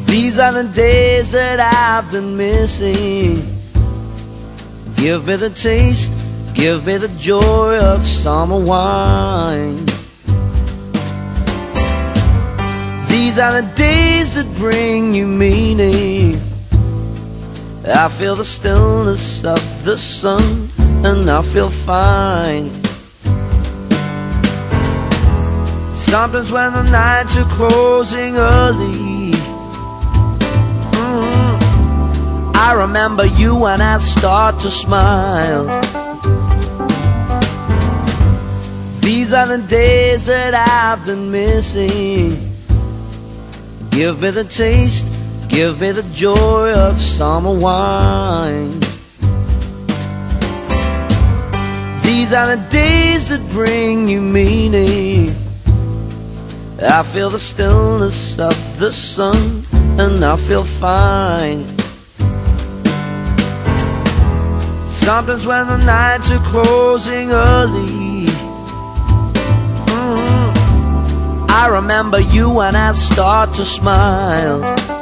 These are the days that I've been missing. Give me the taste, give me the joy of summer wine. These are the days that bring you meaning. I feel the stillness of the sun, and I feel fine. Sometimes when the nights are closing early, I remember you and I start to smile. These are the days that I've been missing. Give me the taste, give me the joy of summer wine. These are the days that bring you meaning. I feel the stillness of the sun, and I feel fine. Sometimes when the nights are closing early, I remember you and I start to smile.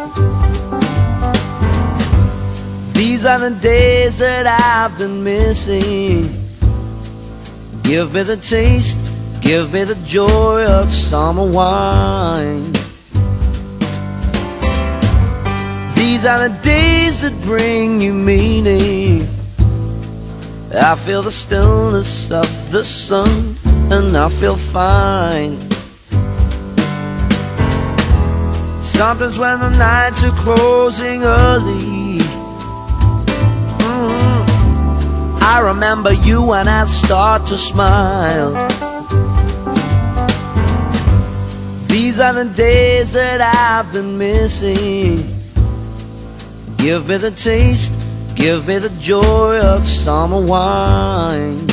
These are the days that I've been missing. Give me the taste, give me the joy of summer wine. These are the days that bring you meaning. I feel the stillness of the sun, and I feel fine. Sometimes when the nights are closing early, I remember you and I start to smile. These are the days that I've been missing. Give me the taste, give me the joy of summer wine.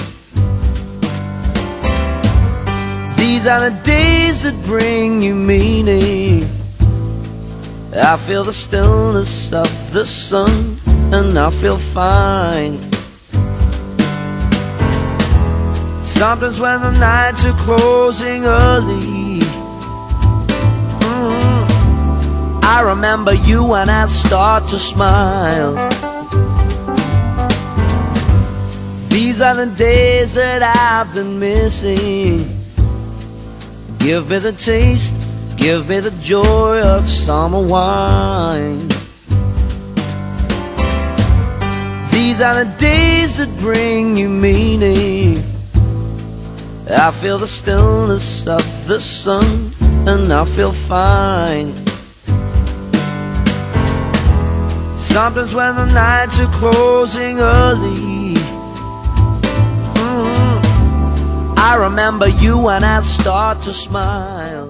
These are the days that bring you meaning. I feel the stillness of the sun, and I feel fine. Sometimes when the nights are closing early, I remember you and I start to smile. These are the days that I've been missing. Give me the taste, give me the joy of summer wine. These are the days that bring you meaning. I feel the stillness of the sun, and I feel fine. Sometimes when the nights are closing early, I remember you and I start to smile.